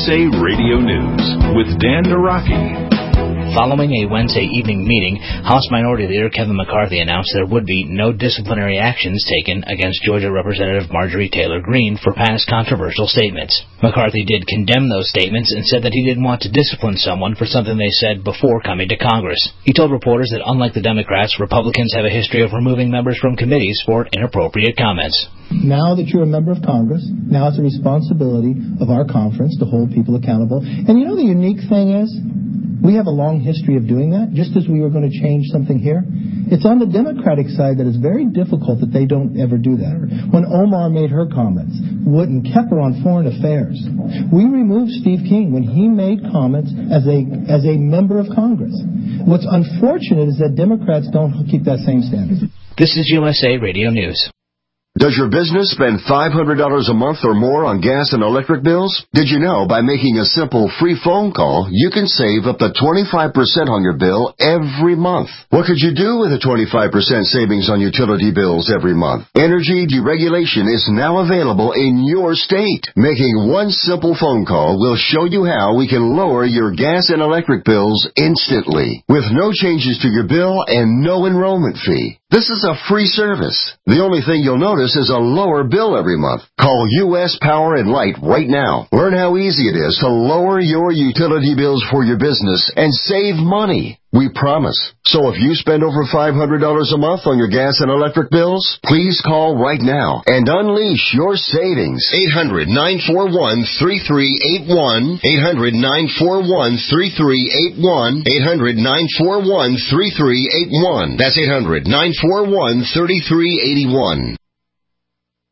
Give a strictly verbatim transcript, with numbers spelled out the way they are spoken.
S A Radio News with Dan Naraki. Following a Wednesday evening meeting, House Minority Leader Kevin McCarthy announced there would be no disciplinary actions taken against Georgia Representative Marjorie Taylor Greene for past controversial statements. McCarthy did condemn those statements and said that he didn't want to discipline someone for something they said before coming to Congress. He told reporters that unlike the Democrats, Republicans have a history of removing members from committees for inappropriate comments. Now that you're a member of Congress, now it's a responsibility of our conference to hold people accountable. And you know the unique thing is? We have a long history of doing that, just as we were going to change something here. It's on the Democratic side that it's very difficult that they don't ever do that. When Omar made her comments, Wooten kept her on foreign affairs. We removed Steve King when he made comments as a as a member of Congress. What's unfortunate is that Democrats don't keep that same standard. This is U S A Radio News. Does your business spend five hundred dollars a month or more on gas and electric bills? Did you know by making a simple free phone call, you can save up to twenty-five percent on your bill every month? What could you do with a twenty-five percent savings on utility bills every month? Energy deregulation is now available in your state. Making one simple phone call will show you how we can lower your gas and electric bills instantly, with no changes to your bill and no enrollment fee. This is a free service. The only thing you'll notice is a lower bill every month. Call U S Power and Light right now. Learn how easy it is to lower your utility bills for your business and save money. We promise. So if you spend over five hundred dollars a month on your gas and electric bills, please call right now and unleash your savings. eight hundred, nine four one, three three eight one. eight hundred, nine four one, three three eight one. eight hundred, nine four one, three three eight one. That's eight hundred, nine four one, three three eight one.